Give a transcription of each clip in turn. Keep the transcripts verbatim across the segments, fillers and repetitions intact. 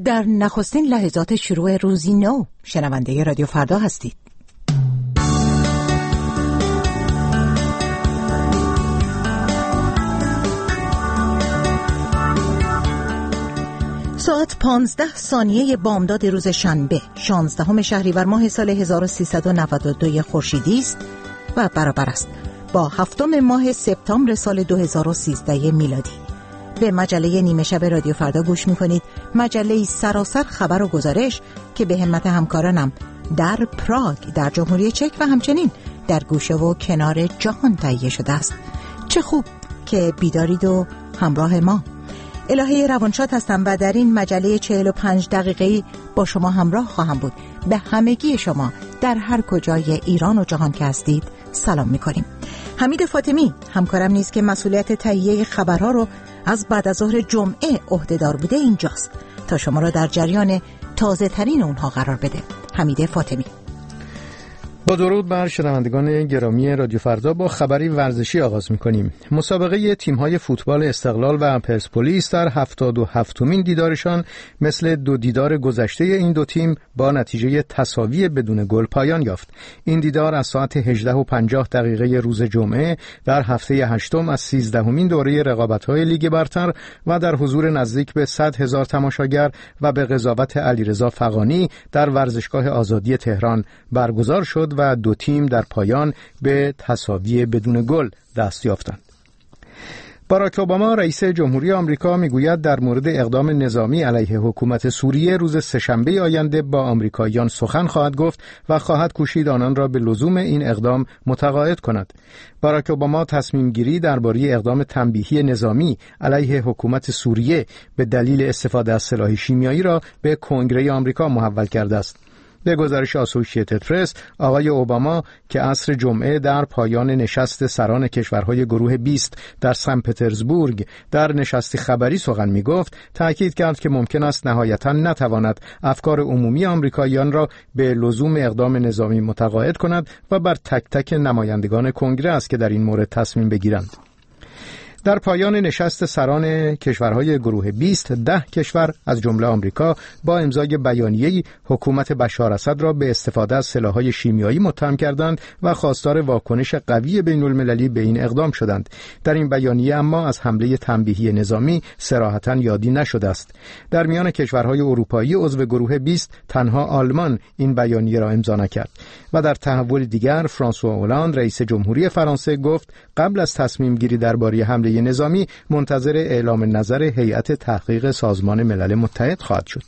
در نخستین لحظات شروع روزی نو شنونده رادیو فردا هستید. ساعت پانزده ثانیه بامداد روز شنبه شانزدهم شهریور ماه سال هزار و سیصد و نود و دو خورشیدی است و برابر است با هفتم ماه سپتامبر سال دو هزار و سیزده میلادی. به مجله نیمه شب رادیو فردا گوش میکنید. مجله سراسر خبر و گزارش که به همت همکارانم در پراگ در جمهوری چک و همچنین در گوشه و کنار جهان تهیه شده است. چه خوب که بیدارید و همراه ما. الهه روانشاد هستم و در این مجله چهل و پنج دقیقه‌ای با شما همراه خواهم بود. به همگی شما در هر کجای ایران و جهان که هستید سلام می‌کنیم. حمید فاطمی همکارم نیست که مسئولیت تهیه خبرها رو از بعد از ظهر جمعه عهده‌دار بوده اینجاست تا شما را در جریان تازه ترین اونها قرار بده. حمید فاطمی. با درود بر شنوندگان گرامی رادیو فردا با خبری ورزشی آغاز می‌کنیم. مسابقه تیم‌های فوتبال استقلال و پرسپولیس در هفتاد و هفتمین دیدارشان مثل دو دیدار گذشته این دو تیم با نتیجه تساوی بدون گل پایان یافت. این دیدار از ساعت هجده و پنجاه دقیقه روز جمعه در هفته هشتم از سیزدهمین دوره رقابت‌های لیگ برتر و در حضور نزدیک به صد هزار تماشاگر و به قضاوت علیرضا فغانی در ورزشگاه آزادی تهران برگزار شد و دو تیم در پایان به تساوی بدون گل دست یافتند. باراک اوباما رئیس جمهوری آمریکا میگوید در مورد اقدام نظامی علیه حکومت سوریه روز سه‌شنبه آینده با آمریکاییان سخن خواهد گفت و خواهد کوشید آنان را به لزوم این اقدام متقاعد کند. باراک اوباما تصمیم گیری درباره اقدام تنبیهی نظامی علیه حکومت سوریه به دلیل استفاده از سلاح شیمیایی را به کنگره آمریکا محول کرده است. به گزارش آسوشیتد پرس، آقای اوباما که عصر جمعه در پایان نشست سران کشورهای گروه بیست در سن پترزبورگ در نشستی خبری سخن می گفت، تأکید کرد که ممکن است نهایتاً نتواند افکار عمومی آمریکاییان را به لزوم اقدام نظامی متقاعد کند و بر تک تک نمایندگان کنگره است که در این مورد تصمیم بگیرند. در پایان نشست سران کشورهای گروه بیست، ده کشور از جمله آمریکا با امضای بیانیه‌ای حکومت بشار اسد را به استفاده از سلاح‌های شیمیایی متهم کردند و خواستار واکنش قوی بین‌المللی به این اقدام شدند. در این بیانیه اما از حمله تنبیهی نظامی صراحتاً یادی نشده است. در میان کشورهای اروپایی عضو گروه بیست تنها آلمان این بیانیه را امضا نکرد. و در تحول دیگر فرانسوا اولاند رئیس جمهوری فرانسه گفت قبل از تصمیم گیری درباره حمله نظامی منتظر اعلام نظر هیئت تحقیق سازمان ملل متحد خواهد شد.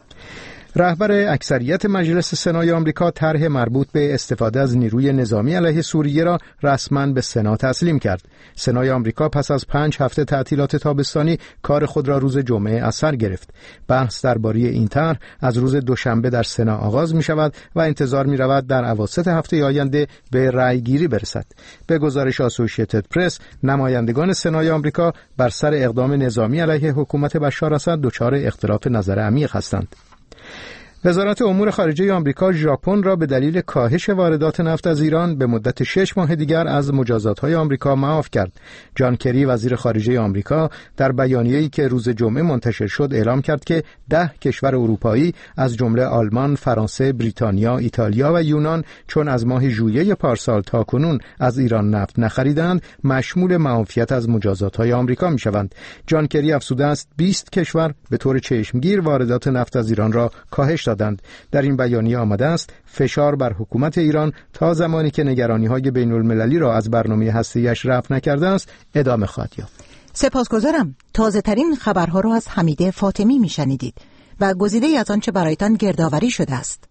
رهبر اکثریت مجلس سنای آمریکا طرح مربوط به استفاده از نیروی نظامی علیه سوریه را رسما به سنا تسلیم کرد. سنای آمریکا پس از پنج هفته تعطیلات تابستانی کار خود را روز جمعه از سر گرفت. بحث درباره این طرح از روز دوشنبه در سنا آغاز می شود و انتظار می رود در اواسط هفته آینده به رأی گیری برسد. به گزارش آسوشیتد پرس، نمایندگان سنای آمریکا بر سر اقدام نظامی علیه حکومت بشار اسد دچار اختلاف نظر عمیق هستند. وزارت امور خارجه آمریکا ژاپن را به دلیل کاهش واردات نفت از ایران به مدت شش ماه دیگر از مجازات‌های آمریکا معاف کرد. جان کری وزیر خارجه آمریکا در بیانیه‌ای که روز جمعه منتشر شد اعلام کرد که ده کشور اروپایی از جمله آلمان، فرانسه، بریتانیا، ایتالیا و یونان چون از ماه ژوئیه پارسال تاکنون از ایران نفت نخریدند مشمول معافیت از مجازات‌های آمریکا می‌شوند. جان کری افزوده است بیست کشور به طور چشمگیر واردات نفت از ایران را کاهش دادند. در این بیانیه آمده است فشار بر حکومت ایران تا زمانی که نگرانی‌های بین‌المللی را از برنامه هسته‌ایش رفع نکرده است ادامه خواهد یافت. سپاسگزارم. تازه ترین خبرها را از حمید فاطمی میشنیدید و گزیده‌ای از آنچه برایتان گردآوری شده است.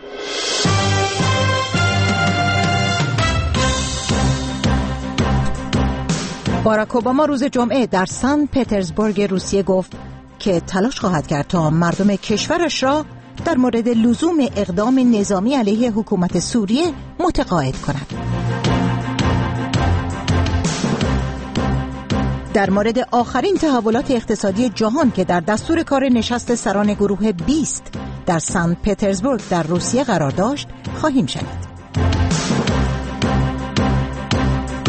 باراک اوباما روز جمعه در سن پترزبورگ روسیه گفت که تلاش خواهد کرد تا مردم کشورش را در مورد لزوم اقدام نظامی علیه حکومت سوریه متقاعد کند. در مورد آخرین تحولات اقتصادی جهان که در دستور کار نشست سران گروه بیست در سن پترزبورگ در روسیه قرار داشت خواهیم شنید.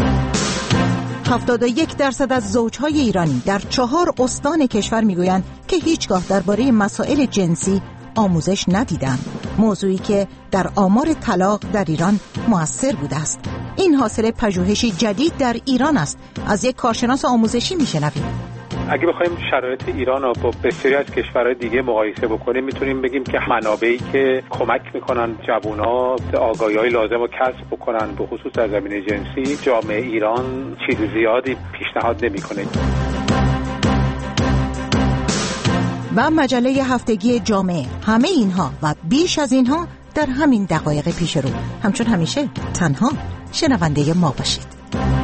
هفتاد و یک درصد از زوجهای ایرانی در چهار استان کشور میگویند که که هیچگاه درباره مسائل جنسی آموزش ندیدند، موضوعی که در آمار طلاق در ایران مؤثر بوده است. این حاصل پژوهشی جدید در ایران است. از یک کارشناس آموزشی میشنویم. اگه بخوایم شرایط ایران رو با بسیاری از کشورهای دیگه مقایسه بکنیم، میتونیم بگیم که منابعی که کمک میکنن جوونا آگاهی‌های لازم رو کسب بکنن به خصوص در زمینه جنسی، جامعه ایران چیز زیادی پیشنهاد نمیکنه. و مجله هفتگی جامعه، همه اینها و بیش از اینها در همین دقایق پیش رو. همچون همیشه تنها شنونده ما باشید.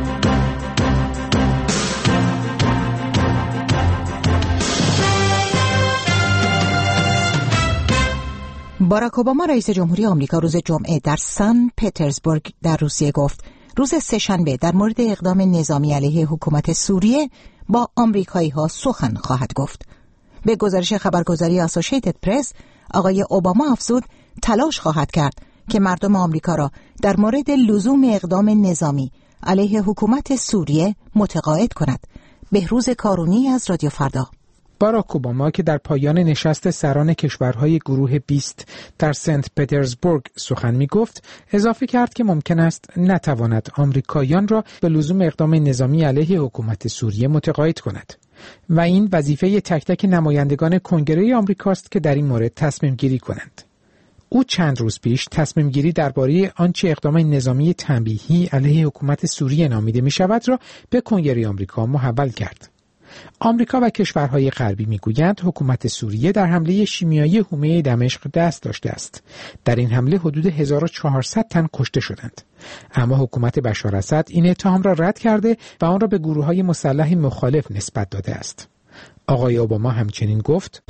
باراک اوباما رئیس جمهوری آمریکا روز جمعه در سن پترزبورگ در روسیه گفت روز سه‌شنبه در مورد اقدام نظامی علیه حکومت سوریه با آمریکایی‌ها سخن خواهد گفت. به گزارش خبرگزاری اسوسییتد پرس، آقای اوباما افزود تلاش خواهد کرد که مردم آمریکا را در مورد لزوم اقدام نظامی علیه حکومت سوریه متقاعد کند. بهروز کارونی از رادیو فردا. باراک اوباما که در پایان نشست سران کشورهای گروه بیست در سنت پترزبورگ سخن می گفت، اضافه کرد که ممکن است نتواند آمریکاییان را به لزوم اقدام نظامی علیه حکومت سوریه متقاعد کند و این وظیفه تک تک نمایندگان کنگره آمریکاست که در این مورد تصمیم گیری کنند. او چند روز پیش تصمیم گیری درباره آنچه اقدام نظامی تنبیهی علیه حکومت سوریه نامیده می شود را به کنگره آمریکا محول کرد. آمریکا و کشورهای غربی میگویند حکومت سوریه در حمله شیمیایی حومه دمشق دست داشته است. در این حمله حدود هزار و چهارصد تن کشته شدند. اما حکومت بشار اسد این اتهام را رد کرده و آن را به گروه‌های مسلح مخالف نسبت داده است. آقای اوباما همچنین گفت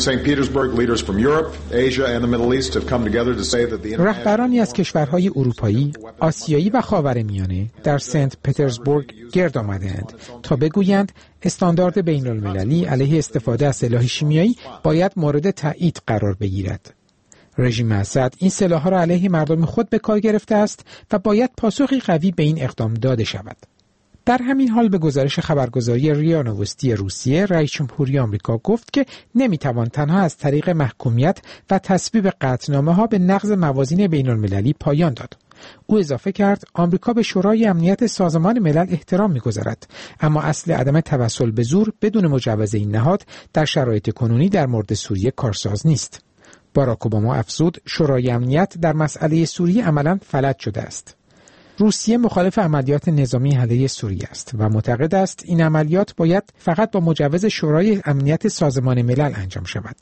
رهبرانی از کشورهای اروپایی، آسیایی و خاورمیانه در سنت پترزبورگ گرد آمدند تا بگویند استاندارد بین المللی علیه استفاده از سلاح شیمیایی باید مورد تایید قرار بگیرد. رژیم اسد این سلاح‌ها را علیه مردم خود به کار گرفته است و باید پاسخی قوی به این اقدام داده شود. در همین حال به گزارش خبرگزاری ریا نوستی روسیه، رئیس جمهوری آمریکا گفت که نمیتوان تنها از طریق محکومیت و تصویب قطعنامه‌ها به نقض موازین بین‌المللی پایان داد. او اضافه کرد آمریکا به شورای امنیت سازمان ملل احترام می‌گذارد، اما اصل عدم توسل به زور بدون مجوز این نهاد در شرایط کنونی در مورد سوریه کارساز نیست. باراک اوباما افزود شورای امنیت در مسئله سوریه عملاً فلج شده است. روسیه مخالف عملیات نظامی علیه سوریه است و معتقد است این عملیات باید فقط با مجوز شورای امنیت سازمان ملل انجام شود.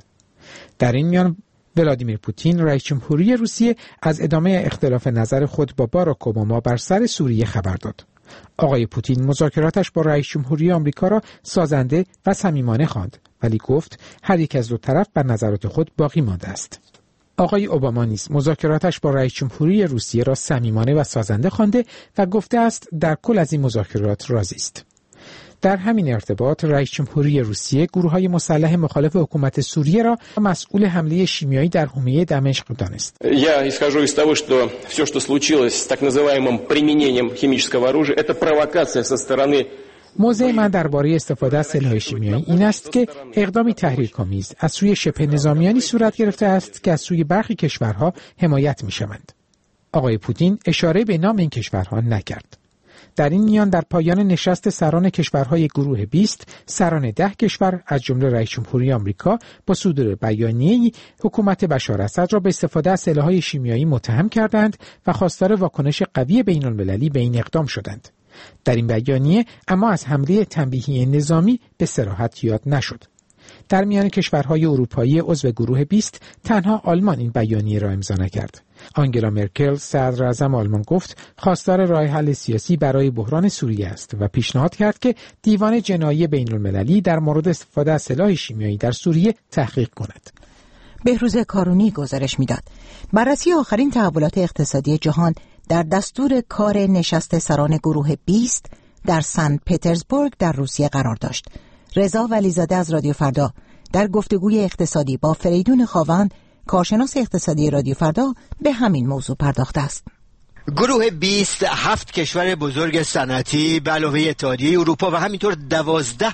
در این میان ولادیمیر پوتین رئیس جمهوری روسیه از ادامه اختلاف نظر خود با باراک اوباما بر سر سوریه خبر داد. آقای پوتین مذاکراتش با رئیس جمهوری آمریکا را سازنده و صمیمانه خواند، ولی گفت هر یک از دو طرف بر نظرات خود باقی مانده است. آقای اوباما نیز مذاکراتش با رئیس جمهوری روسیه را صمیمانه و سازنده خوانده و گفته است در کل از این مذاکرات راضی است. در همین ارتباط رئیس جمهوری روسیه گروه‌های مسلح مخالف حکومت سوریه را مسئول حمله شیمیایی در حومه دمشق دانست. Я исхожу из того, что все, что случилось с так называемым применением химического оружия, это провокация со стороны موضع من درباره استفاده از سلاح شیمیایی این است که اقدامی تحریک‌آمیز از سوی شبه نظامیانی صورت گرفته است که از سوی برخی کشورها حمایت می‌شوند. آقای پوتین اشاره به نام این کشورها نکرد. در این میان در پایان نشست سران کشورهای گروه بیست، سران ده کشور از جمله رئیس جمهوری آمریکا با صدور بیانیه‌ای حکومت بشار اسد را به استفاده از سلاح‌های شیمیایی متهم کردند و خواستار واکنش قوی بین‌المللی به این اقدام شدند. در این بیانیه اما از حمله تنبیهی نظامی به صراحت یاد نشد. در میان کشورهای اروپایی عضو گروه بیست تنها آلمان این بیانیه را امضا نکرد. آنگلا مرکل صدر اعظم آلمان گفت خواستار راه حل سیاسی برای بحران سوریه است و پیشنهاد کرد که دیوان جنایی بین‌المللی در مورد استفاده از سلاح شیمیایی در سوریه تحقیق کند. بهروز کارونی گزارش میداد. بررسی آخرین تحولات اقتصادی جهان در دستور کار نشست سران گروه بیست در سن پترزبورگ در روسیه قرار داشت. رضا ولیزاده از رادیو فردا در گفتگوی اقتصادی با فریدون خاوند، کارشناس اقتصادی رادیو فردا، به همین موضوع پرداخته است. گروه بیست هفت کشور بزرگ صنعتی به علاوه اتحادیه اروپا و همینطور دوازده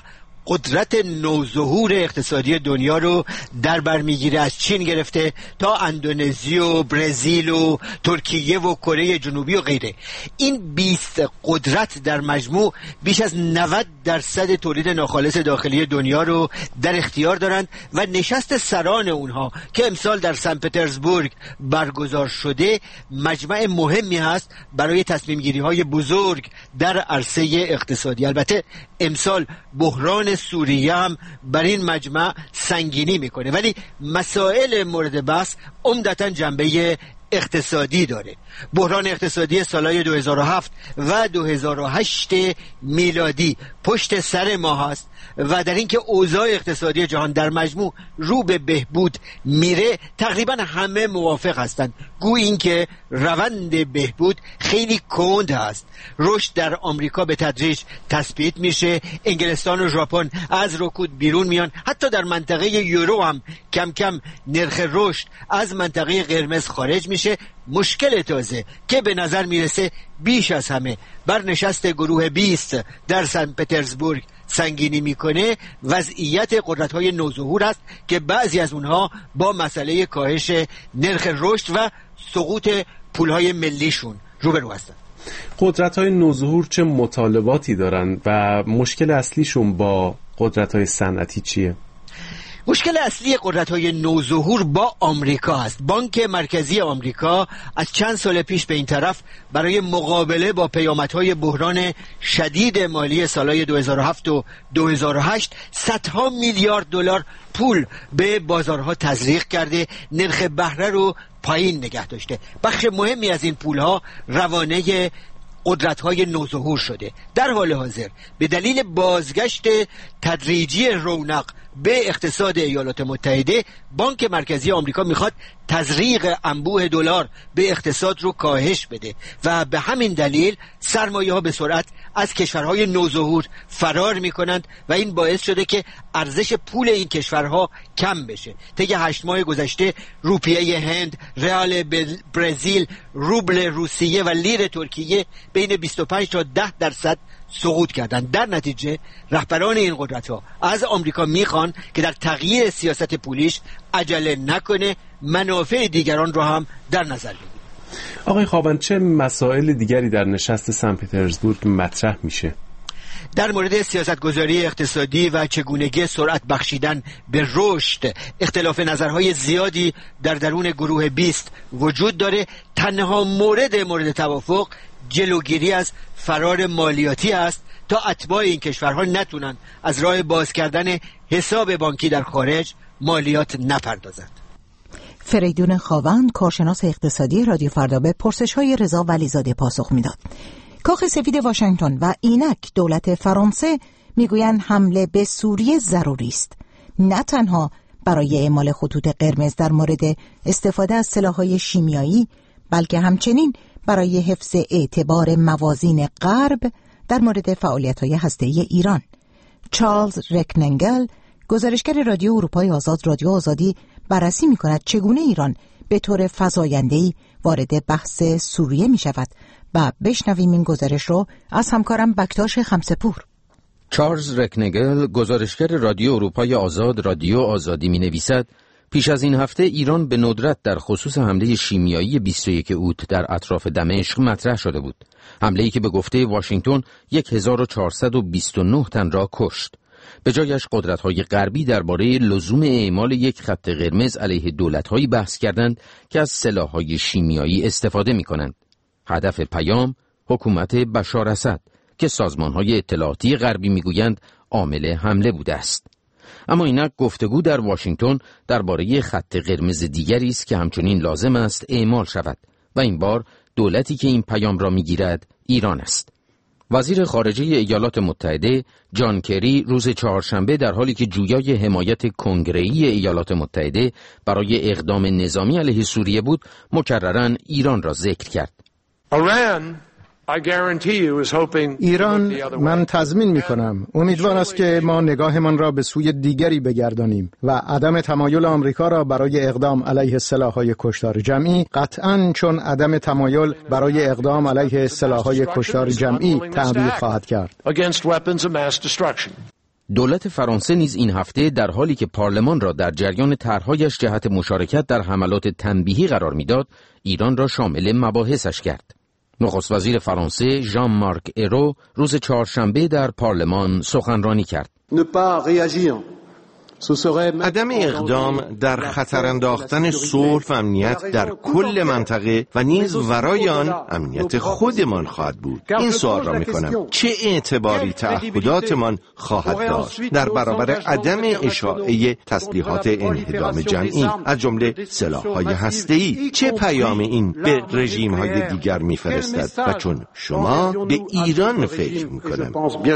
قدرت نوظهور اقتصادی دنیا رو در بر میگیره، از چین گرفته تا اندونزی و برزیل و ترکیه و کره جنوبی و غیره. این بیست قدرت در مجموع بیش از نود درصد تولید ناخالص داخلی دنیا رو در اختیار دارند و نشست سران اونها که امسال در سن پترزبورگ برگزار شده مجمع مهمی هست برای تصمیم گیری های بزرگ در عرصه اقتصادی. البته امسال بحران سوریه هم بر این مجمع سنگینی میکنه، ولی مسائل مورد بحث عمدتاً جنبه اقتصادی داره. بحران اقتصادی سالهای دو هزار و هفت و دو هزار و هشت میلادی پشت سر ما هست و در اینکه اوضاع اقتصادی جهان در مجموع رو به بهبود میره تقریبا همه موافق هستند. گویا اینکه روند بهبود خیلی کند هست. رشد در آمریکا به تدریج تثبیت میشه، انگلستان و ژاپن از رکود بیرون میان، حتی در منطقه یورو هم کم کم نرخ رشد از منطقه قرمز خارج میشه. مشکل تازه که به نظر میرسه بیش از همه بر نشست گروه بیست در سن پترزبورگ سنگینی میکنه وضعیت قدرت‌های نوظهور است که بعضی از اونها با مسئله کاهش نرخ رشد و سقوط پولهای ملیشون روبرو هستند. قدرت‌های نوظهور چه مطالباتی دارن و مشکل اصلیشون با قدرت‌های صنعتی چیه؟ مشکل اصلی قدرت‌های نوظهور با آمریکا است. بانک مرکزی آمریکا از چند سال پیش به این طرف برای مقابله با پیامدهای بحران شدید مالی سالهای دو هزار و هفت و دو هزار و هشت صدها میلیارد دلار پول به بازارها تزریق کرده، نرخ بهره رو پایین نگه داشته. بخش مهمی از این پولها روانه قدرت‌های نوظهور شده. در حال حاضر به دلیل بازگشت تدریجی رونق به اقتصاد ایالات متحده، بانک مرکزی آمریکا میخواد تزریق انبوه دلار به اقتصاد رو کاهش بده و به همین دلیل سرمایه ها به سرعت از کشورهای نوظهور فرار میکنند و این باعث شده که ارزش پول این کشورها کم بشه. طی هشت ماه گذشته روپیه هند، ریال برزیل، روبل روسیه و لیر ترکیه بین بیست و پنج تا ده درصد سقوط کردن. در نتیجه رهبران این قدرت‌ها از آمریکا میخوان که در تغییر سیاست پولیش عجله نکنه، منافع دیگران رو هم در نظر بگیره. آقای خاوند، چه مسائل دیگری در نشست سن پترزبورگ مطرح میشه؟ در مورد سیاستگذاری اقتصادی و چگونگی سرعت بخشیدن به رشد اختلاف نظرهای زیادی در درون گروه بیست وجود داره. تنها مورد مورد توافق جلوگیری از فرار مالیاتی است تا اتباع این کشورها نتونن از راه باز کردن حساب بانکی در خارج مالیات نپردازند. فریدون خاوند، کارشناس اقتصادی رادیو فردا، به پرسش‌های رضا ولیزاده پاسخ میداد. کاخ سفید واشنگتن و اینک دولت فرانسه میگویند حمله به سوریه ضروری است، نه تنها برای اعمال خطوط قرمز در مورد استفاده از سلاح‌های شیمیایی، بلکه همچنین برای حفظ اعتبار موازین غرب در مورد فعالیت‌های هسته‌ای ایران. چارلز رکننگل، گزارشگر رادیو اروپای آزاد رادیو آزادی، بررسی می‌کند چگونه ایران به طور فزاینده‌ای وارد بحث سوریه می‌شود و بشنویم این گزارش رو از همکارم بکتاش خمسه‌پور. چارلز رکنگل، گزارشگر رادیو اروپای آزاد رادیو آزادی می‌نویسد پیش از این هفته ایران به ندرت در خصوص حمله شیمیایی بیست و یک اوت در اطراف دمشق مطرح شده بود. حمله‌ای که به گفته واشنگتن هزار و چهارصد و بیست و نه تن را کشت. به جایش قدرت‌های غربی درباره لزوم اعمال یک خط قرمز علیه دولت‌هایی بحث کردند که از سلاح‌های شیمیایی استفاده می‌کنند. هدف پیام حکومت بشار اسد که سازمان‌های اطلاعاتی غربی می‌گویند عامل حمله بوده است. اما اینک گفتگو در واشنگتن درباره خط قرمز دیگری است که همچنین لازم است اعمال شود و این بار دولتی که این پیام را می‌گیرد ایران است. وزیر خارجه ایالات متحده جان کری روز چهارشنبه در حالی که جویای حمایت کنگره‌ای ایالات متحده برای اقدام نظامی علیه سوریه بود، مکرراً ایران را ذکر کرد. ایران، من تضمین می کنم، امیدوار است که ما نگاهمان را به سوی دیگری بگردانیم و عدم تمایل آمریکا را برای اقدام علیه سلاح‌های کشتار جمعی قطعاً چون عدم تمایل برای اقدام علیه سلاح‌های کشتار جمعی تعبیر خواهد کرد. دولت فرانسه نیز این هفته در حالی که پارلمان را در جریان طرح‌هایش جهت مشارکت در حملات تنبیهی قرار می‌داد، ایران را شامل مباحثش کرد. نخست وزیر فرانسه ژان مارک ایرو روز چهارشنبه در پارلمان سخنرانی کرد. عدم اقدام در خطر انداختن صلح و امنیت در کل منطقه و نیز ورای آن امنیت خودمان خواهد بود. این سوال را می‌کنم: چه اعتباری تعهداتمان خواهد داشت در برابر عدم اشاعه تسلیحات انهدام جمعی از جمله سلاح‌های هسته‌ای؟ چه پیام این به رژیم‌های دیگر می‌فرستد؟ و چون شما به ایران فکر می‌کنم.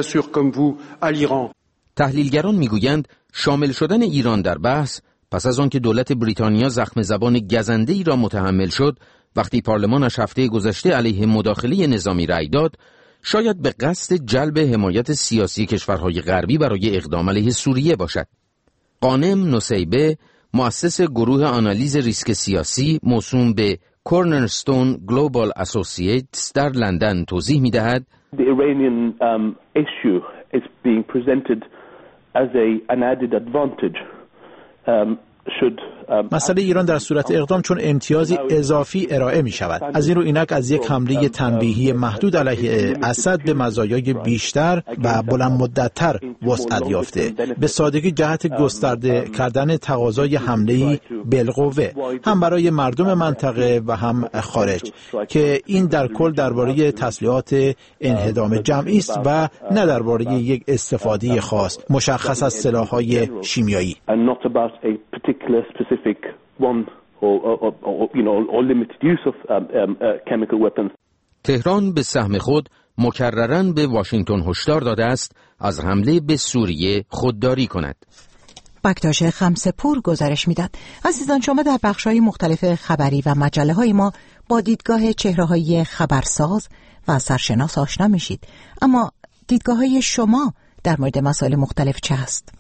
تحلیلگران می‌گویند شامل شدن ایران در بحث پس از آنکه دولت بریتانیا زخم زبان گزنده‌ای را متحمل شد وقتی پارلمانش هفته گذشته علیه مداخله نظامی رأی داد، شاید به قصد جلب حمایت سیاسی کشورهای غربی برای اقدام علیه سوریه باشد. قانم نصیبه، مؤسس گروه آنالیز ریسک سیاسی موسوم به کورنرستون گلوبال اسوسییتس در لندن توضیح می‌دهد: The Iranian um, issue is being presented as a an added advantage um, should مسئله ایران در صورت اقدام چون امتیازی اضافی ارائه می شود. از این رو اینک از یک حمله تنبیهی محدود علیه اسد به مزایای بیشتر و بلند مدت‌تر وسعت یافته، به سادگی جهت گسترده کردن تقاضای حمله‌ای بالقوه هم برای مردم منطقه و هم خارج، که این در کل درباره تسلیحات انهدام جمعی است و نه درباره یک استفاده خاص مشخص از سلاح‌های شیمیایی. specific one or, or, or you know or limited use of um, um, uh, chemical weapons. تهران به سهم خود مکرراً به واشنگتن هشدار داده است از حمله به سوریه خودداری کند. بکتاش خمسه‌پور گزارش میداد. عزیزان، شما در بخش‌های مختلف خبری و مجله‌های ما با دیدگاه چهره‌های خبرساز و سرشناس آشنا میشید، اما دیدگاه‌های شما در مورد مسائل مختلف چه است؟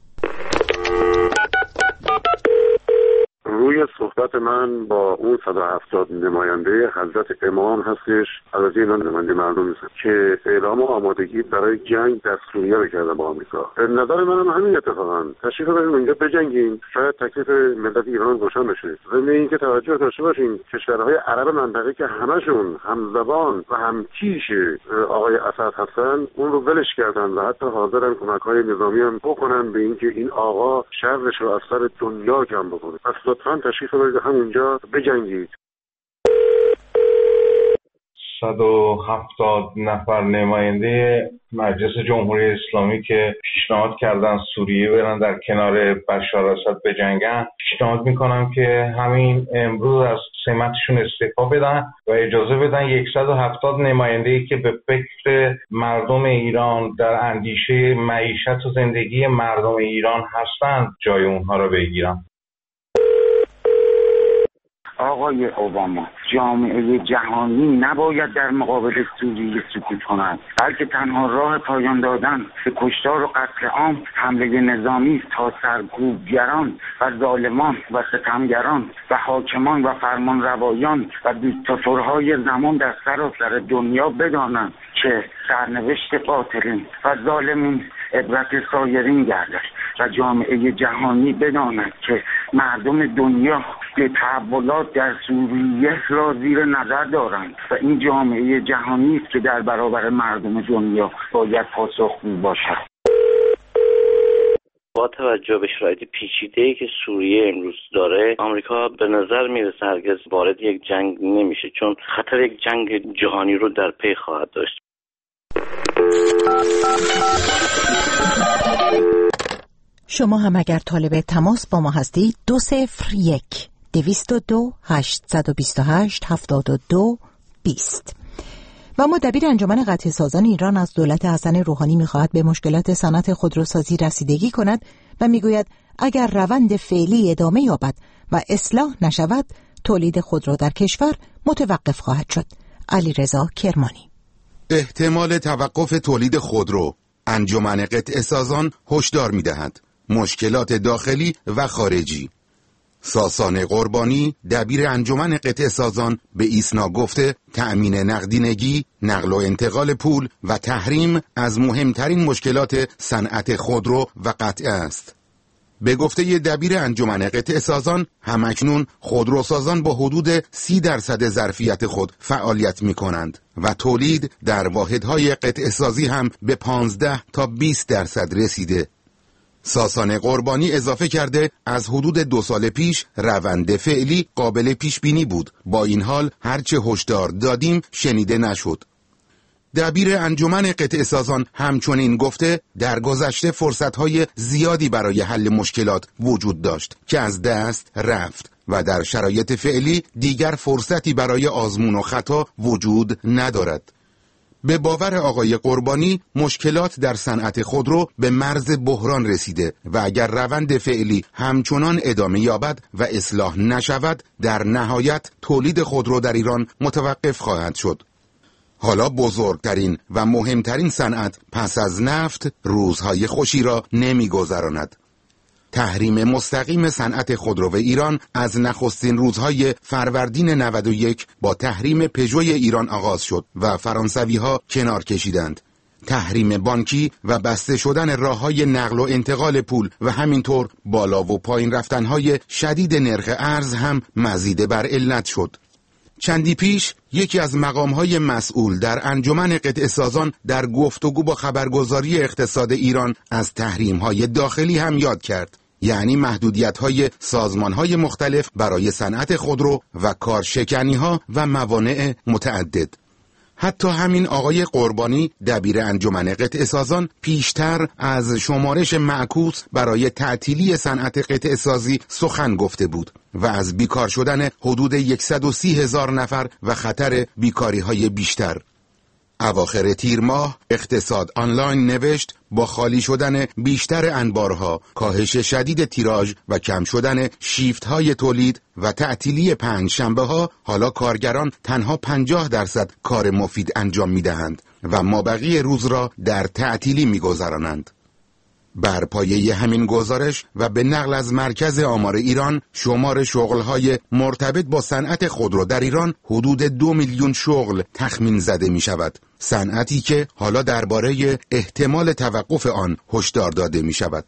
روی صحبت من با اون صد و هفتاد نماینده حضرت امام هستش، از اینا نماینده مردم نیست که اعلام آمادگی برای جنگ در سوریه رو کردن با آمریکا. نظر منم همین اتفاقا تشریف بریم اونجا بجنگیم، شاید تکلیف ملت ایران روشن بشه. ضمن اینکه توجه داشته باشین کشورهای عرب منطقه که همشون همزبان و همکیش آقای اسد هستن، اون رو ولش کردن و حتی حاضرن کمک‌های نظامی هم بکنن به اینکه این آقا شرش رو از سر دنیا کم بکنه. پس لطفاً تشریف برید همونجا بجنگید. صد و هفتاد نفر نماینده مجلس جمهوری اسلامی که پیشنهاد کردن سوریه برن در کنار بشار اسد بجنگن، پیشنهاد میکنم که همین امروز از سمتشون استعفا بدن و اجازه بدن صد و هفتاد نماینده‌ای که به فکر مردم ایران در اندیشه معیشت و زندگی مردم ایران هستن جای اونها رو بگیرن. آقای اوباما، جامعه جهانی نباید در مقابل سوریه سکوت کند، بلکه تنها راه پایان دادن به کشتار و قتل عام حمله نظامی تا سرکوبگران و ظالمان و ستمگران و حاکمان و فرمانروایان و دیکتاتورهای زمان در سراسر دنیا بدانند که سرنوشت قاتلین و ظالمین عبرت سایرین گردد و جامعه جهانی بداند که مردم دنیا به تحولات در سوریه را زیر نظر دارند و این جامعه جهانی است که در برابر مردم دنیا باید پاسخگو باشد. با توجه به شرایط پیچیده‌ای که سوریه امروز داره، آمریکا به نظر میرسه هرگز وارد یک جنگ نمیشه، چون خطر یک جنگ جهانی رو در پی خواهد داشت. شما هم اگر طالب تماس با ما هستید دو صفر یک دویست و دو هشتصد و بیست و هشت هفتاد و دو بیست. و مدبیر انجمن قطع سازان ایران از دولت حسن روحانی می‌خواهد به مشکلات صنعت خودروسازی رسیدگی کند و میگوید اگر روند فعلی ادامه یابد و اصلاح نشود تولید خودرو در کشور متوقف خواهد شد. علیرضا کرمانی. احتمال توقف تولید خودرو. انجمن قطع سازان هشدار می‌دهد. مشکلات داخلی و خارجی. ساسان قربانی دبیر انجمن قطعه سازان به ایسنا گفته تأمین نقدینگی، نقل و انتقال پول و تحریم از مهمترین مشکلات صنعت خودرو و قطعه است. به گفته دبیر انجمن قطعه سازان همکنون خودروسازان با حدود سی درصد ظرفیت خود فعالیت می کنند و تولید در واحدهای قطعه سازی هم به پانزده تا بیست درصد رسیده. ساسان قربانی اضافه کرده از حدود دو سال پیش روند فعلی قابل پیش بینی بود، با این حال هرچه هشدار دادیم شنیده نشد. دبیر انجمن قطعه سازان همچنین گفته در گذشته فرصت‌های زیادی برای حل مشکلات وجود داشت که از دست رفت و در شرایط فعلی دیگر فرصتی برای آزمون و خطا وجود ندارد. به باور آقای قربانی مشکلات در صنعت خودرو به مرز بحران رسیده و اگر روند فعلی همچنان ادامه یابد و اصلاح نشود در نهایت تولید خودرو در ایران متوقف خواهد شد. حالا بزرگترین و مهمترین صنعت پس از نفت روزهای خوشی را نمی‌گذراند. تحریم مستقیم صنعت خودرو ایران از نخستین روزهای فروردین نود و یک با تحریم پژوی ایران آغاز شد و فرانسوی‌ها کنار کشیدند. تحریم بانکی و بسته شدن راه‌های نقل و انتقال پول و همینطور بالا و پایین رفتن‌های شدید نرخ ارز هم مزید بر علت شد. چندی پیش یکی از مقام‌های مسئول در انجمن قطعه سازان در گفتگو با خبرگزاری اقتصاد ایران از تحریم‌های داخلی هم یاد کرد، یعنی محدودیت‌های سازمان‌های مختلف برای صنعت خودرو و کارشکنی‌ها و موانع متعدد. حتی همین آقای قربانی دبیر انجمن قطعه سازان پیشتر از شمارش معکوس برای تعطیلی صنعت قطعه سازی سخن گفته بود و از بیکار شدن حدود صد و سی هزار نفر و خطر بیکاری‌های بیشتر. اواخر تیر ماه اقتصاد آنلاین نوشت با خالی شدن بیشتر انبارها، کاهش شدید تیراژ و کم شدن شیفت‌های تولید و تعطیلی پنج شنبه ها حالا کارگران تنها پنجاه درصد کار مفید انجام می‌دهند و مابقی روز را در تعطیلی می‌گذرانند. بر پایه همین گزارش و به نقل از مرکز آمار ایران شمار شغل‌های مرتبط با صنعت خودرو در ایران حدود دو میلیون شغل تخمین زده می شود. صنعتی که حالا درباره احتمال توقف آن هشدار داده می شود.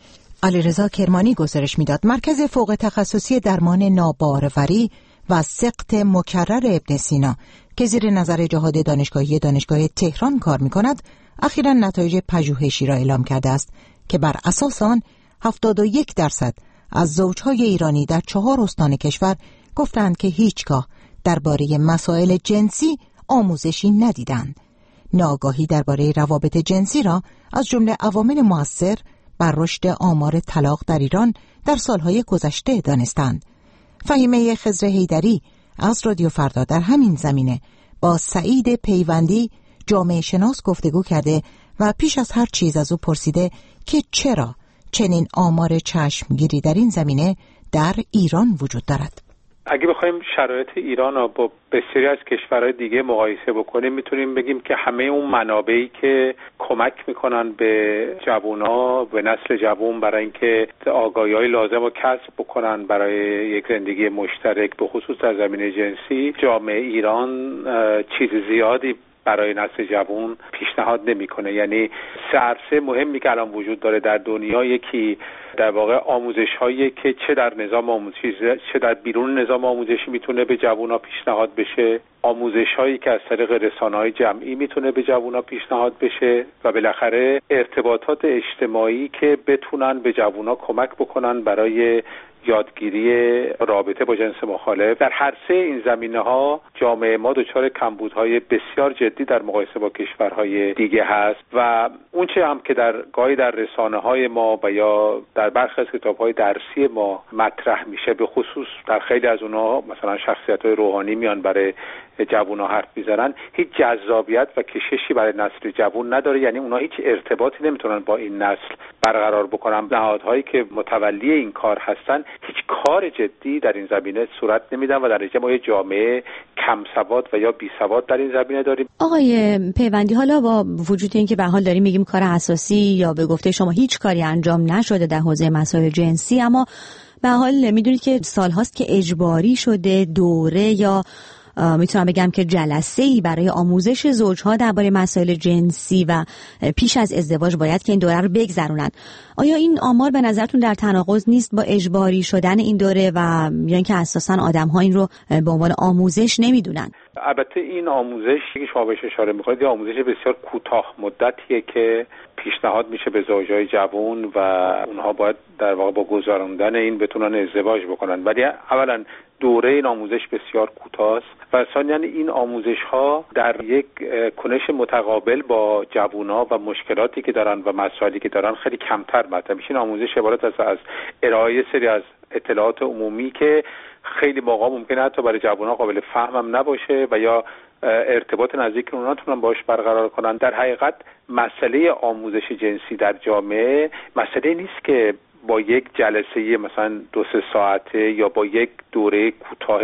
علیرضا کرمانی گزارش میداد. مرکز فوق تخصصی درمان ناباروری و سقط مکرر ابن سینا که زیر نظر جهاد دانشگاهی دانشگاه تهران کار می کند، اخیراً نتایج پژوهشی را اعلام کرده است که بر اساس آن هفتاد و یک درصد از زوجهای ایرانی در چهار استان کشور گفتند که هیچگاه درباره مسائل جنسی آموزشی ندیدند. ناآگاهی درباره روابط جنسی را از جمله عوامل مؤثر بر رشد آمار طلاق در ایران در سالهای گذشته دانستند. فهیمه خضر حیدری از رادیو فردا در همین زمینه با سعید پیوندی جامعه شناس گفتگو کرده و پیش از هر چیز از او پرسیده که چرا چنین آمار چشمگیری در این زمینه در ایران وجود دارد. اگه بخوایم شرایط ایران رو با بسیاری از کشورهای دیگه مقایسه بکنیم میتونیم بگیم که همه اون منابعی که کمک میکنن به جوونا، به نسل جوون برای اینکه آگاهی‌های لازم رو کسب بکنن برای یک زندگی مشترک به خصوص در زمینه جنسی، جامعه ایران چیز زیادی برای نسل جوان پیشنهاد نمیکنه. یعنی سه عرصه مهمی که الان وجود داره در دنیا، یکی در واقع آموزش هایی که چه در نظام آموزشی چه در بیرون نظام آموزشی میتونه به جوونا پیشنهاد بشه، آموزش هایی که از طریق رسانه‌های جمعی میتونه به جوونا پیشنهاد بشه و بالاخره ارتباطات اجتماعی که بتونن به جوونا کمک بکنن برای یادگیری رابطه با جنس مخالف. در هر سه این زمینه‌ها جامعه ما دچار کمبودهای بسیار جدی در مقایسه با کشورهای دیگه هست و اون چه هم که در گاهی در رسانه‌های ما و یا در برخی از کتاب‌های درسی ما مطرح میشه، به خصوص در خیلی از اونها مثلا شخصیت‌های روحانی میان برای جوونا حرف میزنن، هیچ جذابیت و کششی برای نسل جوون نداره. یعنی اونها هیچ ارتباطی نمیتونن با این نسل برقرار بکنن. نهادهایی که متولی این کار هستن هیچ کار جدی در این زمینه صورت نمیدن و در نتیجه ما یه جامعه کم سواد و یا بی سواد در این زمینه داریم. آقای پیوندی، حالا با وجود اینکه به حال داریم میگیم کار اساسی یا به گفته شما هیچ کاری انجام نشده در حوزه مسائل جنسی، اما به حال میدونید که سالهاست که اجباری شده دوره یا میتونم بگم که جلسه‌ای برای آموزش زوجها درباره مسائل جنسی و پیش از ازدواج باید که این دوره رو بگذرونن. آیا این آمار به نظرتون در تناقض نیست با اجباری شدن این دوره و یا اینکه اساساً آدم‌ها این رو به عنوان آموزش نمیدونن؟ البته این آموزش که شما بهش اشاره می‌کنید یه آموزش بسیار کوتاه مدتیه که پیشنهاد میشه به زوجای جوان و اونها باید در واقع با گذراندن این بتونن ازدواج بکنن. ولی اولا دوره این آموزش بسیار کوتاه است و ثانیاً این آموزش‌ها در یک کنش متقابل با جوونا و مشکلاتی که دارن و مسائلی که دارن خیلی کمتر مطرح میشه. این آموزش عبارت است از ارائه سری از اطلاعات عمومی که خیلی موقع ممکنه حتی برای جوونا قابل فهمم نباشه و یا ارتباط نزدیک اونها تونن باش برقرار کنن. در حقیقت مسئله آموزش جنسی در جامعه مسئله نیست که با یک جلسه مثلا دو سه ساعته یا با یک دوره کوتاه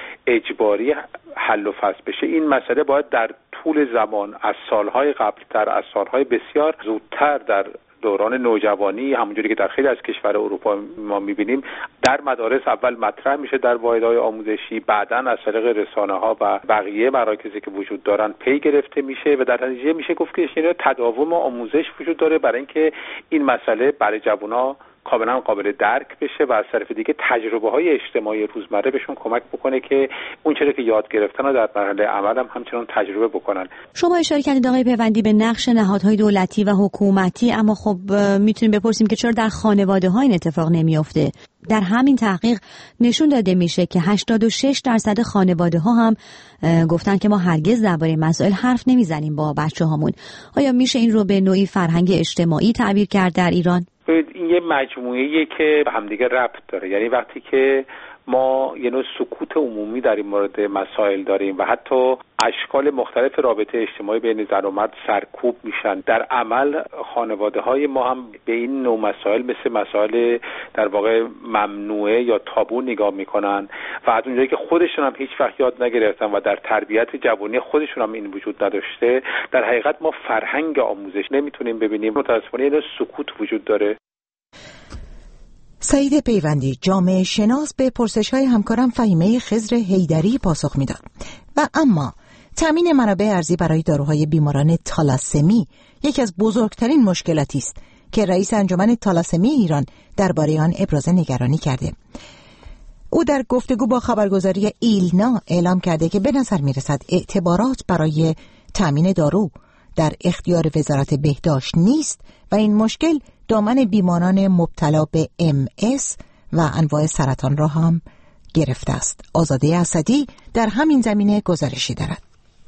اجباری حل و فصل بشه. این مسئله باید در طول زمان از سالهای قبلتر، از سالهای بسیار زودتر در دوران نوجوانی، همونجوری که در خیلی از کشور اروپا ما می‌بینیم، در مدارس اول مطرح میشه در واحدهای آموزشی، بعداً از طریق رسانه‌ها و بقیه مراکزی که وجود دارن پی گرفته میشه و در نتیجه میشه گفت که تداوم آموزش وجود داره برای اینکه این مسئله برای جوونا کاملا قابل درک بشه و از طرف دیگه تجربه های اجتماعی روزمره بهشون کمک بکنه که اون چیزی که یاد گرفتن رو در مرحله عمل هم همچنان تجربه بکنن. شما اشاره کردید آقای پیوندی به نقش نهادهای دولتی و حکومتی، اما خب میتونیم بپرسیم که چرا در خانواده ها این اتفاق نمیفته؟ در همین تحقیق نشون داده میشه که هشتاد و شش درصد خانواده ها هم گفتن که ما هرگز درباره مسائل حرف نمیزنیم با بچه هامون. آیا میشه این رو به نوعی فرهنگ اجتماعی تعبیر کرد در ایران؟ این یه مجموعه‌ایه که به همدیگه ربط داره. یعنی وقتی که ما یه نوع سکوت عمومی در این مورد مسائل داریم و حتی اشکال مختلف رابطه اجتماعی بین زن و مرد سرکوب میشن، در عمل خانواده‌های ما هم به این نوع مسائل مثل مسائل در واقع ممنوعه یا تابو نگاه میکنن و از اونجایی که خودشون هم هیچ وقت یاد نگرفتن و در تربیت جوانی خودشون هم این وجود نداشته، در حقیقت ما فرهنگ آموزش نمیتونیم ببینیم. متأسفانه این سکوت وجود داره. سعید پیوندی، جامعه شناس، به پرسش‌های همکارم فهیمه خضر حیدری پاسخ میداد. و اما تامین منابع ارزی برای داروهای بیماران تالاسمی یکی از بزرگترین مشکلاتی است که رئیس انجمن تالاسمی ایران درباره آن ابراز نگرانی کرده. او در گفتگو با خبرگزاری ایلنا اعلام کرده که به نظر میرسد اعتبارات برای تامین دارو در اختیار وزارت بهداشت نیست و این مشکل دامن بیماران مبتلا به ام اس و انواع سرطان را هم گرفته است. آزاده اسدی در همین زمینه گزارشی دارد.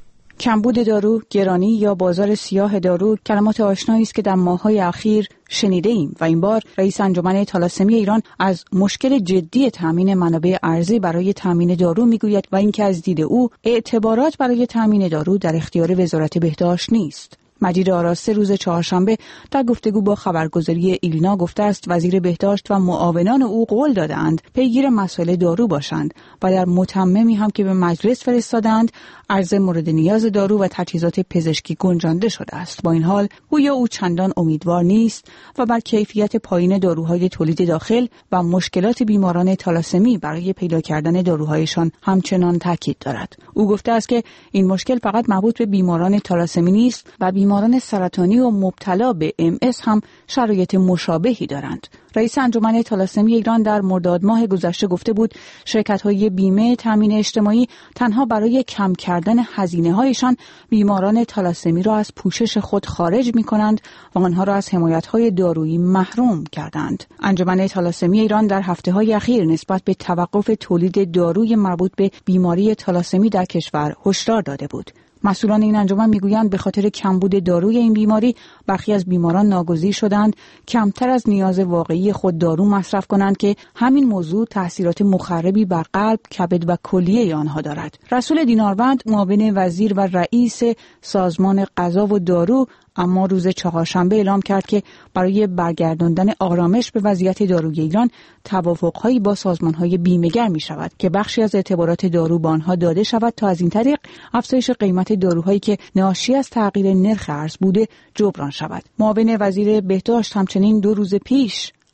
کمبود دارو، گرانی یا بازار سیاه دارو کلمات آشنایی است که در ماه‌های اخیر شنیده ایم و این بار رئیس انجمن تالاسمی ایران از مشکل جدی تامین منابع ارزی برای تامین دارو میگوید و اینکه از دید او اعتبارات برای تامین دارو در اختیار وزارت بهداشت نیست. مجید آراسته روز چهارشنبه در گفتگو با خبرگزاری ایلنا گفته است وزیر بهداشت و معاونان او قول دادند پیگیر مسائل دارو باشند و در متممی هم که به مجلس فرستادند عرضه مورد نیاز دارو و تجهیزات پزشکی گنجانده شده است. با این حال گویا او چندان امیدوار نیست و بر کیفیت پایین داروهای تولید داخل و مشکلات بیماران تالاسمی برای پیدا کردن داروهایشان همچنان تاکید دارد. او گفته است که این مشکل فقط مربوط به بیماران تالاسمی نیست و بیماران سرطانی و مبتلا به ام اس هم شرایط مشابهی دارند. رئیس انجمن تالاسمی ایران در مرداد ماه گذشته گفته بود شرکت‌های بیمه تامین اجتماعی تنها برای کم کردن هزینه‌هایشان بیماران تالاسمی را از پوشش خود خارج می‌کنند و آنها را از حمایت‌های دارویی محروم کردند. انجمن تالاسمی ایران در هفته‌های اخیر نسبت به توقف تولید داروی مربوط به بیماری تالاسمی در کشور هشدار داده بود. مسئولان این انجمن میگویند به خاطر کمبود داروی این بیماری برخی از بیماران ناگزیر شدند کمتر از نیاز واقعی خود دارو مصرف کنند که همین موضوع تاثیرات مخربی بر قلب، کبد و کلیه آنها دارد. رسول دیناروند، معاون وزیر و رئیس سازمان غذا و دارو، اما روز چهارشنبه اعلام کرد که برای برگرداندن آرامش به وضعیت داروی ایران توافق‌هایی با سازمان‌های بیمه‌گر می‌شود که بخشی از اعتبارات دارو به آنها داده شود تا از این طریق افزایش قیمت داروهایی که ناشی از تغییر نرخ ارز بوده جبران شود. معاون وزیر بهداشت همچنین دو روز پیش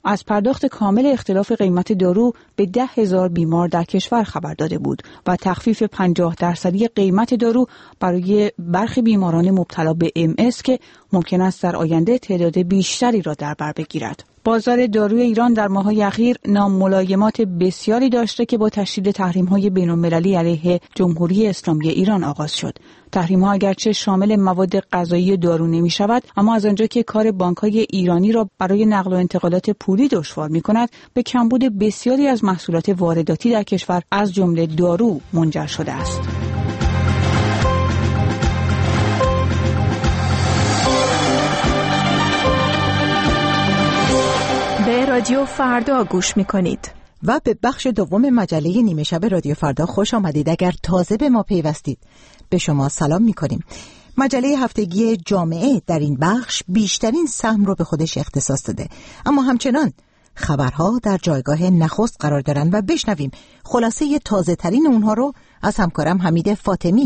از پرداخت کامل اختلاف قیمت دارو به ده هزار بیمار در کشور خبر داده بود و تخفیف پنجاه درصدی قیمت دارو برای برخی بیماران مبتلا به ام اس که ممکن است در آینده تعداد بیشتری را در بر بگیرد. بازار داروی ایران در ماه‌های اخیر ناملایمات بسیاری داشته که با تشدید تحریم‌های بین‌المللی علیه جمهوری اسلامی ایران آغاز شد. تحریم‌ها اگرچه شامل مواد غذایی دارو نمی‌شود، اما از آنجا که کار بانک‌های ایرانی را برای نقل و انتقالات پولی دشوار می‌کند، به کمبود بسیاری از محصولات وارداتی در کشور از جمله دارو منجر شده است. به رادیو فردا گوش می‌کنید و به بخش دوم مجله نیمه شب رادیو فردا خوش آمدید. اگر تازه به ما پیوستید به شما سلام می‌کنیم. مجله هفتگی جامعه در این بخش بیشترین سهم رو به خودش اختصاص داده، اما همچنان خبرها در جایگاه نخست قرار دارن و بشنویم خلاصه تازه ترین اونها رو از همکارم حمید فاطمی.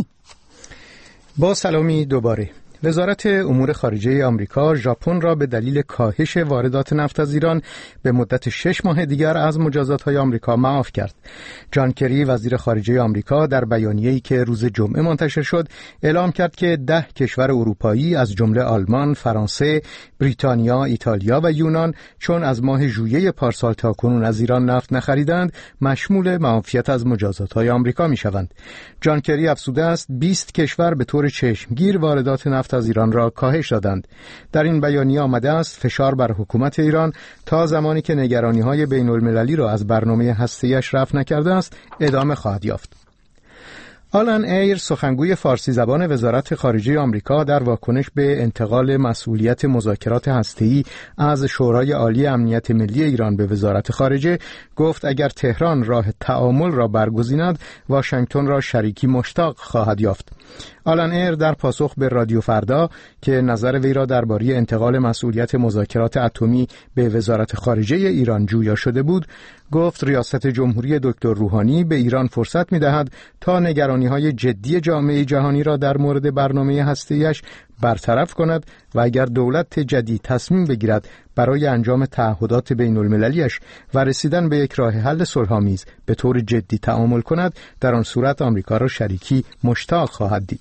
با سلامی دوباره. وزارت امور خارجه آمریکا ژاپن را به دلیل کاهش واردات نفت از ایران به مدت شش ماه دیگر از مجازات‌های آمریکا معاف کرد. جان کری وزیر خارجه آمریکا در بیانیه‌ای که روز جمعه منتشر شد اعلام کرد که ده کشور اروپایی از جمله آلمان، فرانسه، بریتانیا، ایتالیا و یونان چون از ماه ژوئیه پارسال تا کنون از ایران نفت نخریدند مشمول معافیت از مجازات‌های آمریکا می‌شوند. جان کری افزوده است بیست کشور به طور چشمگیر واردات نفت از ایران را کاهش دادند. در این بیانیه آمده است فشار بر حکومت ایران تا زمانی که نگرانی‌های بین‌المللی را از برنامه هسته‌ایش رفع نکرده است ادامه خواهد یافت. آلن ایر سخنگوی فارسی زبان وزارت خارجه آمریکا در واکنش به انتقال مسئولیت مذاکرات هسته‌ای از شورای عالی امنیت ملی ایران به وزارت خارجه گفت اگر تهران راه تعامل را برگزیند واشنگتن را شریکی مشتاق خواهد یافت. آلن ایر در پاسخ به رادیو فردا که نظر وی را درباره انتقال مسئولیت مذاکرات اتمی به وزارت خارجه ایران جویا شده بود گفت ریاست جمهوری دکتر روحانی به ایران فرصت می‌دهد تا نگرانی‌های جدی جامعه جهانی را در مورد برنامه هسته‌ایش برطرف کند و اگر دولت جدید تصمیم بگیرد برای انجام تعهدات بین‌المللی‌اش و رسیدن به یک راه حل صلح‌آمیز به طور جدی تعامل کند در آن صورت آمریکا را شریکی مشتاق خواهد دید.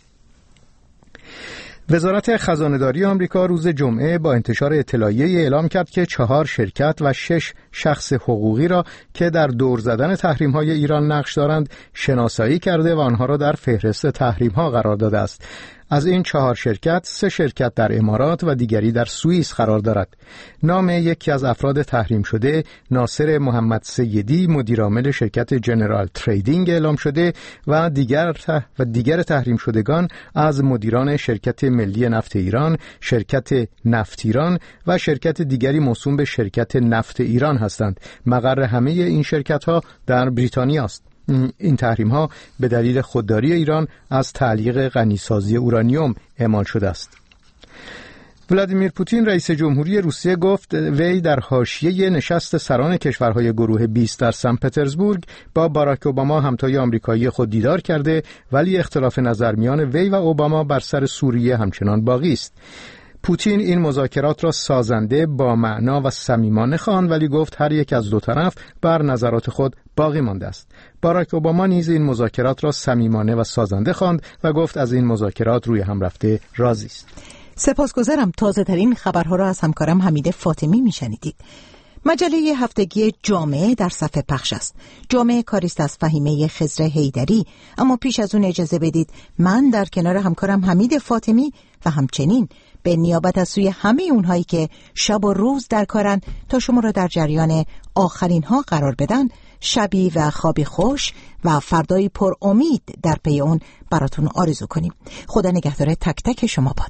وزارت خزانه‌داری آمریکا روز جمعه با انتشار اطلاعیه‌ای اعلام کرد که چهار شرکت و شش شخص حقوقی را که در دور زدن تحریم‌های ایران نقش دارند شناسایی کرده و آنها را در فهرست تحریم‌ها قرار داده است. از این چهار شرکت سه شرکت در امارات و دیگری در سوئیس قرار دارد. نام یکی از افراد تحریم شده ناصر محمد سیدی مدیرعامل شرکت جنرال تریدینگ اعلام شده و دیگر ته و دیگر تحریم شدگان از مدیران شرکت ملی نفت ایران، شرکت نفت ایران و شرکت دیگری موسوم به شرکت نفت ایران هستند. مقر همه این شرکت‌ها در بریتانیا است. این تحریم ها به دلیل خودداری ایران از تعلیق غنیسازی اورانیوم اعمال شده است. ولادیمیر پوتین رئیس جمهوری روسیه گفت وی در حاشیه نشست سران کشورهای گروه بیست در سن پترزبورگ با باراک اوباما همتای آمریکایی خود دیدار کرده ولی اختلاف نظر میان وی و اوباما بر سر سوریه همچنان باقی است. پوتین این مذاکرات را سازنده، با معنا و صمیمانه خواند ولی گفت هر یک از دو طرف بر نظرات خود باقی مانده است. باراک اوباما نیز این مذاکرات را صمیمانه و سازنده خواند و گفت از این مذاکرات روی هم رفته راضی است. سپاسگزارم. تازه ترین خبرها را از همکارم حمید فاطمی میشنیدید. مجله هفتگی جامعه در صفحه پخش است. جامعه کاریست از فهیمه خضر حیدری، اما پیش از اون اجازه بدید من در کنار همکارم حمید فاطمی و همچنین به نیابت از سوی همه اونهایی که شب و روز در کارن تا شما را در جریان آخرین ها قرار بدن شبی و خوابی خوش و فردایی پر امید در پی اون براتون آرزو کنیم. خدا نگهدار تک تک شما باد.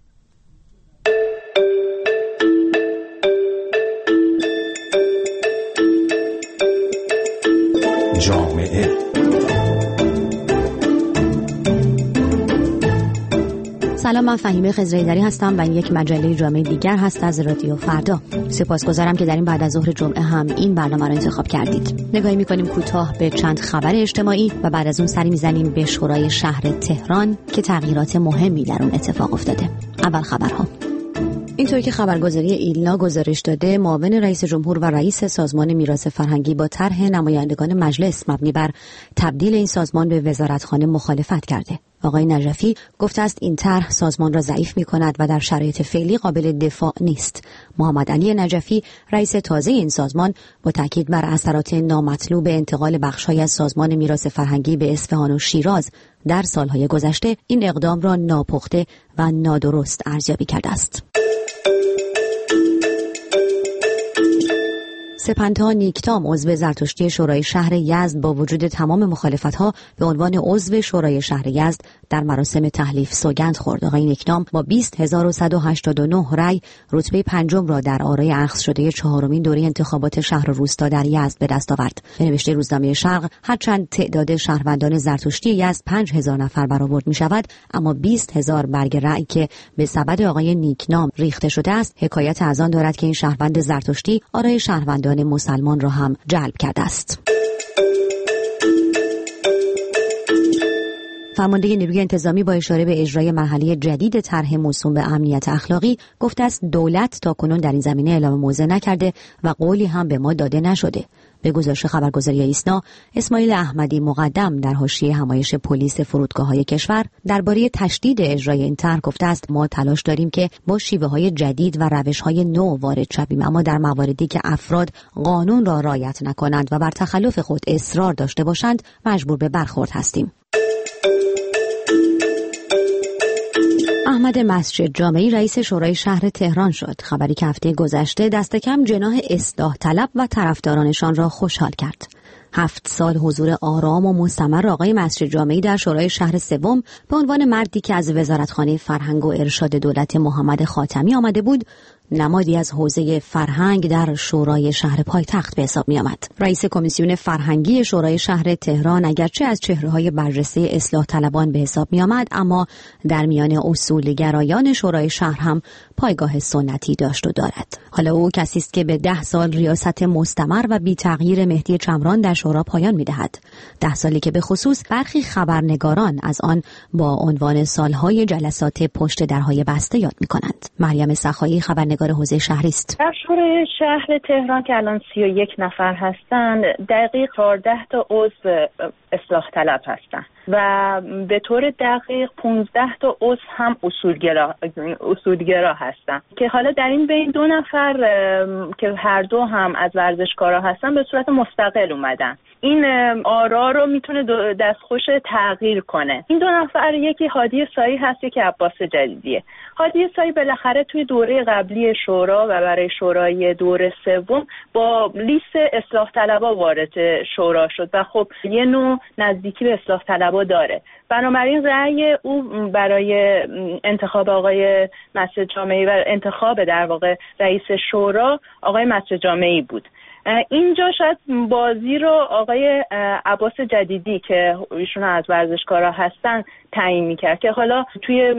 جامعه سلام، من فهیمه خضرحیدری هستم و این یک مجله جامعه دیگر هست از رادیو فردا. سپاسگزارم که در این بعد از ظهر جمعه هم این برنامه را انتخاب کردید. نگاهی می‌کنیم کوتاه به چند خبر اجتماعی و بعد از اون سری می‌زنیم به شورای شهر تهران که تغییرات مهمی در اون اتفاق افتاده. اول خبرها. اینطور که خبرگزاری ایلنا گزارش داده، معاون رئیس جمهور و رئیس سازمان میراث فرهنگی با طرح نمایندگان مجلس مبنی بر تبدیل این سازمان به وزارتخانه مخالفت کرده. آقای نجفی گفته است این طرح سازمان را ضعیف می‌کند و در شرایط فعلی قابل دفاع نیست. محمد علی نجفی رئیس تازه این سازمان با تاکید بر اثرات نامطلوب انتقال بخش‌های از سازمان میراث فرهنگی به اصفهان و شیراز در سالهای گذشته این اقدام را ناپخته و نادرست ارزیابی کرده است. سپنتا نیکتام عضو زرتشتی شورای شهر یزد با وجود تمام مخالفت‌ها به عنوان عضو شورای شهر یزد در مراسم تحلیف سوگند خورد. آقای نیکتام با بیست هزار و صد و هشتاد و نه رأی رتبه پنجم را در آرای اخذ شده چهارمین دوره انتخابات شهر و روستا در یزد به دست آورد. به نوشته روزنامه شرق، هرچند تعداد شهروندان زرتشتی یزد پنج هزار نفر برآورد می‌شود، اما بیست هزار برگ رأی که به سبد آقای نیکنام ریخته شده است، حکایت از آن دارد که این شهروند زرتشتی آرای شهروندان مسلمان را هم جلب کرده است. فرمانده نیروی انتظامی با اشاره به اجرای مرحله جدید طرح موسوم به امنیت اخلاقی گفته است دولت تاکنون در این زمینه اعلام موضع نکرده و قولی هم به ما داده نشده. به گزارش خبرگزاری ایسنا، اسماعیل احمدی مقدم در حاشیه همایش پلیس فرودگاه‌های کشور درباره تشدید اجرای این طرح گفته است ما تلاش داریم که با شیوه‌های جدید و روش‌های نو وارد شویم، اما در مواردی که افراد قانون را رعایت نکنند و بر تخلف خود اصرار داشته باشند مجبور به برخورد هستیم. احمد مسجد جامعی رئیس شورای شهر تهران شد. خبری که هفته گذشته دست کم جناح اصلاح طلب و طرفدارانشان را خوشحال کرد. هفت سال حضور آرام و مستمر آقای مسجد جامعی در شورای شهر سوم به عنوان مردی که از وزارتخانه فرهنگ و ارشاد دولت محمد خاتمی آمده بود، نمادی از حوزه فرهنگ در شورای شهر پایتخت به حساب می آمد. رئیس کمیسیون فرهنگی شورای شهر تهران اگرچه از چهره‌های برجسته اصلاح طلبان به حساب می آمد، اما در میان اصولگرایان شورای شهر هم پایگاه سنتی داشت و دارد. حالا او کسی است که به ده سال ریاست مستمر و بی تغییر مهدی چمران در شورا پایان می دهد. ده سالی که به خصوص برخی خبرنگاران از آن با عنوان سالهای جلسات پشت درهای بسته یاد می کنند. مریم سخایی خبرنگار حوزه شهری است. در شورای شهر تهران که الان سی و یک نفر هستند، دقیق چهارده تا عضو اصلاح طلب هستند و به طور دقیق پانزده تا عضو هم اصولگرا اصولگرا هستند که حالا در این بین دو نفر که هر دو هم از ورزشکارا هستن به صورت مستقل اومدن. این آرا رو میتونه دستخوش تغییر کنه. این دو نفر یکی هادی سایی هست، یکی عباس جدیدیه. هادی سایی بالاخره توی دوره قبلی شورا و برای شورای دوره سوم با لیست اصلاح طلبا وارد شورا شد و خب یه نوع نزدیکی به اصلاح طلبا داره. بنابراین رأی او برای انتخاب آقای مسجد جامعی و انتخاب در واقع رئیس شورا آقای مسجد جامعی بود. اینجا شاید بازی رو آقای عباس جدیدی که ایشون از ورزشکارا هستن تعیین میکرد که حالا توی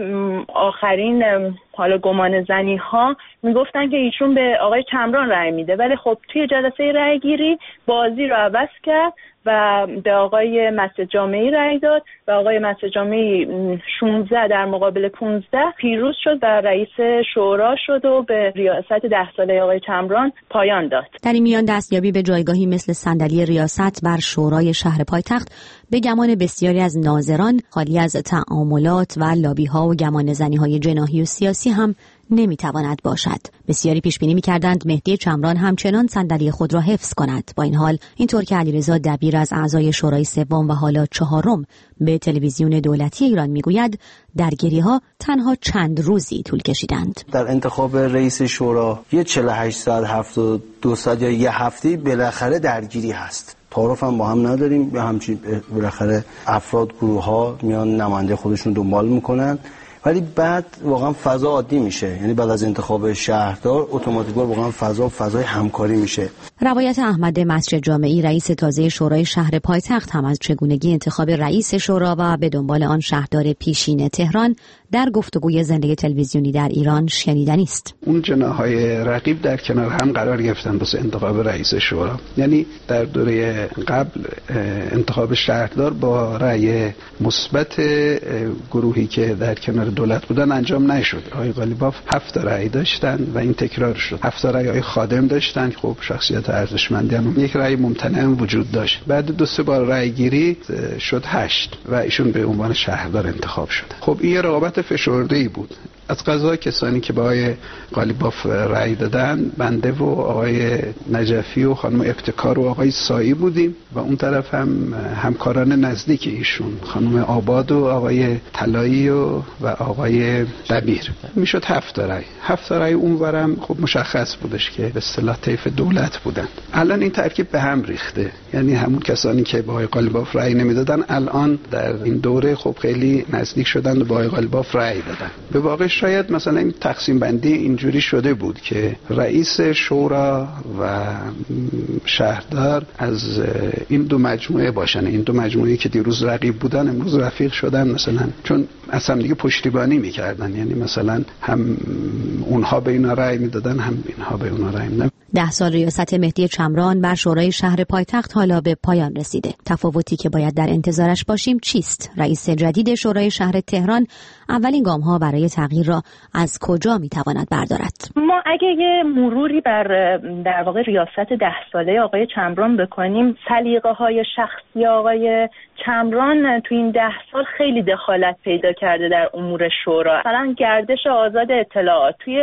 آخرین حالا گمان زنی ها میگفتن که ایشون به آقای چمران رأی میده، ولی خب توی جلسه رأی گیری بازی رو عوض کرد و به آقای مسجد جامعی رأی داد و آقای مسجد جامعی شانزده در مقابل پانزده پیروز شد و رئیس شورا شد و به ریاست ده ساله آقای چمران پایان داد. در این میان دستیابی به جایگاهی مثل صندلی ریاست بر شورای شهر پایتخت به گمان بسیاری از ناظران خالی از تعاملات و لابی‌ها و گمانه‌زنی‌های جناحی و سیاسی هم نمیتواند باشد. بسیاری پیش بینی می‌کردند مهدی چمران همچنان صندلی خود را حفظ کند. با این حال اینطور که علیرضا دبیر از اعضای شورای سوم و حالا چهارم به تلویزیون دولتی ایران میگوید درگیری‌ها تنها چند روزی طول کشیدند. در انتخاب رئیس شورا یه چهل و هشت ساعت، هفتاد و دو ساعت یا یه هفته بالاخره درگیری هست. تعارف هم با هم نداریم، به همچین بالاخره افراد گروه ها میان نماینده خودشون دنبال میکنن، ولی بعد واقعا فضا عادی میشه. یعنی بعد از انتخاب شهردار اتوماتیکاً واقعا فضا فضای همکاری میشه. روایت احمد مسجد جامعی رئیس تازه شورای شهر پایتخت هم از چگونگی انتخاب رئیس شورا و به دنبال آن شهردار پیشین تهران در گفتگوی زنده تلویزیونی در ایران شنیدنی است. اون جناح‌های رقیب در کنار هم قرار گرفتن واسه انتخاب رئیس شورا. یعنی در دوره قبل انتخاب شهردار با رأی مثبت گروهی که در کنار دولت بودن انجام نشد. آقای قالیباف هفت رأی داشتن و این تکرار شد. هفت رأی آقای خادم داشتن، خب شخصیت ارزشمندی هم. یک رأی ممتنع وجود داشت. بعد دو سه بار رأی گیری شد هشت و ایشون به عنوان شهردار انتخاب شد. خب این یه رقابت فشرده‌ای بود. از قضا کسانی که به آقای قالیباف رأی دادن بنده و آقای نجفی و خانم ابتکار و آقای سایی بودیم و اون طرف هم همکاران نزدیک ایشون خانم آباد و آقای طلایی و, و آقای دبیر. میشد هفت رأی. هفت رأی اونورم خب مشخص بودش که به اصطلاح طیف دولت بودن. الان این ترکیب به هم ریخته، یعنی همون کسانی که به آقای قالیباف رأی نمیدادن الان در این دوره خب خیلی نزدیک شدن و به آقای قالیباف رأی دادن. به واقع شاید مثلا این تقسیم بندی اینجوری شده بود که رئیس شورا و شهردار از این دو مجموعه باشن. این دو مجموعه که دیروز رقیب بودن امروز رفیق شدن، مثلا چون اصلا دیگه پشتیبانی میکردن، یعنی مثلا هم اونها به اینا رأی میدادن هم اینها به اونا رأی میدادن. ده سال ریاست مهدی چمران بر شورای شهر پایتخت حالا به پایان رسیده. تفاوتی که باید در انتظارش باشیم چیست؟ رئیس جدید شورای شهر تهران اولین گام‌ها برای تغییر را از کجا میتواند بردارد؟ ما اگه یه مروری بر در واقع ریاست ده ساله آقای چمران بکنیم، سلیقه‌های شخصی آقای چمران تو این ده سال خیلی دخالت پیدا کرده در امور شورا. مثلا گردش آزاد اطلاعات توی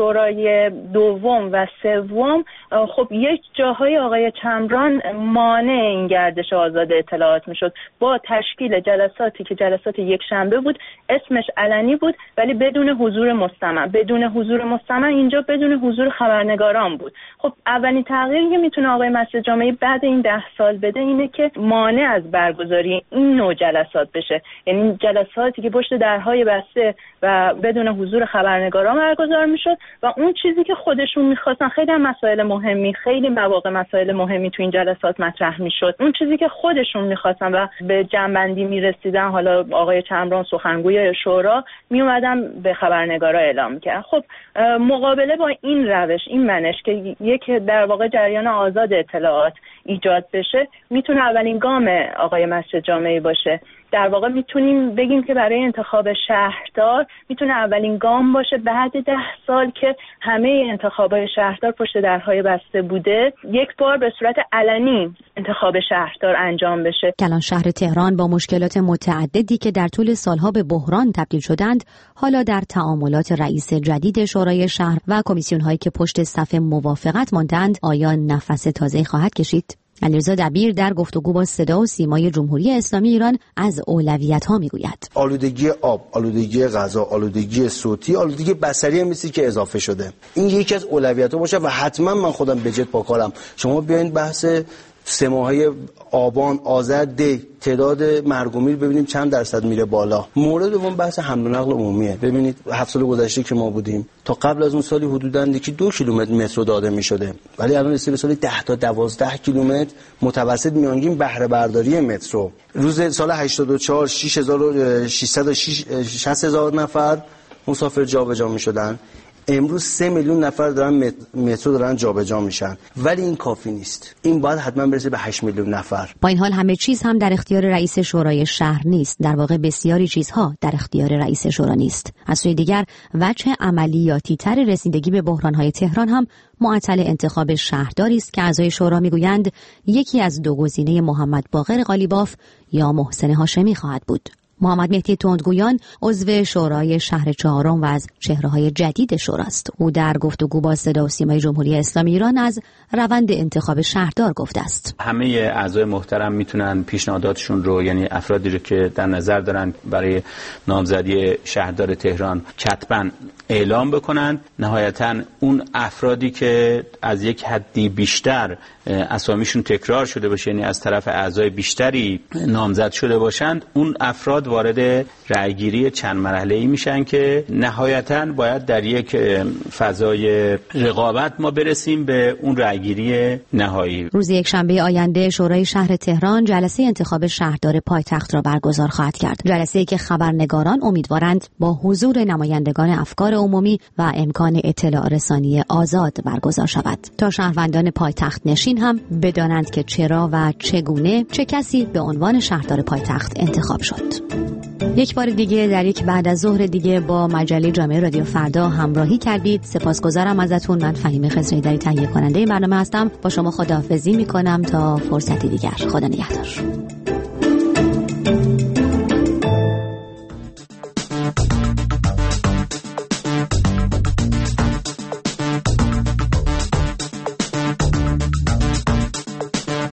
شورای دوم و سوم، خب یک جاهای آقای چمران مانع این گردش آزاد اطلاعات میشد با تشکیل جلساتی که جلسات یک شنبه بود، اسمش علنی بود ولی بدون حضور مستمع. بدون حضور مستمع اینجا بدون حضور خبرنگاران بود. خب اولین تغییری که میتونه آقای مسجد جامعی بعد این ده سال بده اینه که مانع از برگزاری این نوع جلسات بشه، یعنی جلساتی که پشت درهای بسته و بدون حضور خبرنگاران برگزار میشد و اون چیزی که خودشون میخواستن، خیلی مسائل مهمی، خیلی مواقع مسائل مهمی تو این جلسات مطرح میشد، اون چیزی که خودشون میخواستن و به جنبندی میرسیدن، حالا آقای چمران سخنگوی شورا میومدن به خبرنگارا اعلام میکردن. خب مقابله با این روش، این منش که یک در واقع جریان آزاد اطلاعات ایجاد بشه، میتونه اولین گام آقای مسجد جامعی باشه. در واقع میتونیم بگیم که برای انتخاب شهردار میتونه اولین گام باشه بعد ده سال که همه انتخابات شهردار پشت درهای بسته بوده، یک بار به صورت علنی انتخاب شهردار انجام بشه. کلان شهر تهران با مشکلات متعددی که در طول سالها به بحران تبدیل شدند، حالا در تعاملات رئیس جدید شورای شهر و کمیسیون هایی که پشت صف موافقت ماندند، آیا نفس تازه‌ای خواهد کشید؟ علیرضا دبیر در گفتگو با صدا و سیمای جمهوری اسلامی ایران از اولویت‌ها میگوید. آلودگی آب، آلودگی غذا، آلودگی صوتی، آلودگی بصری هم مثل که اضافه شده. این یکی از اولویت‌ها باشه و حتما من خودم بجد پاکارم. شما بیاین بحث سه ماهه آبان، آذر، دی تعداد مرگ و میر ببینیم چند درصد میره بالا. مورد دوم بحث حمل و نقل عمومیه. ببینید هفت سال گذشته که ما بودیم تا قبل از اون سالی حدوداً یکی دو کیلومتر مترو داده میشده، ولی الان رسیده به سال ده تا دوازده کیلومتر متوسط میانگین بهره برداری مترو. روز سال هشتاد و چهار شش هزار و ششصد و شصت هزار نفر مسافر جابجا میشدن. امروز سه میلیون نفر دارن مترو دارن جابجا میشن، ولی این کافی نیست. این باید حتما برسه به هشت میلیون نفر. با این حال همه چیز هم در اختیار رئیس شورای شهر نیست. در واقع بسیاری چیزها در اختیار رئیس شورا نیست. از سوی دیگر وجه عملیاتی تر رسیدگی به بحران‌های تهران هم معطل انتخاب شهرداری است که اعضای شورا میگویند یکی از دو گزینه محمد باقر قالیباف یا محسن هاشمی خواهد بود. محمد مهدی تندگویان عضو شورای شهر چهارم و از چهره‌های جدید شوراست. او در گفتگو با صدا و سیمای جمهوری اسلامی ایران از روند انتخاب شهردار گفته است. همه اعضای محترم میتونن پیشنهاداتشون رو، یعنی افرادی رو که در نظر دارن برای نامزدی شهردار تهران کتباً اعلام بکنن. نهایتاً اون افرادی که از یک حدی بیشتر اسامیشون تکرار شده باشه، یعنی از طرف اعضای بیشتری نامزد شده باشند، اون افراد وارد رأیگیری چند مرحله‌ای میشن که نهایتاً باید در یک فضای رقابت ما برسیم به اون رأیگیری نهایی. روز یکشنبه آینده شورای شهر تهران جلسه انتخاب شهردار پایتخت را برگزار خواهد کرد. جلسه‌ای که خبرنگاران امیدوارند با حضور نمایندگان افکار عمومی و امکان اطلاع رسانی آزاد برگزار شود تا شهروندان پایتخت نشین هم بدانند که چرا و چگونه چه کسی به عنوان شهردار پایتخت انتخاب شد. یک بار دیگه در یک بعد از ظهر دیگه با مجله جامعه رادیو فردا همراهی کردید. سپاسگزارم ازتون. من فهیمه خضری دری تهیه کننده این برنامه هستم. با شما خداحافظی میکنم تا فرصتی دیگر. خدا نگهدار.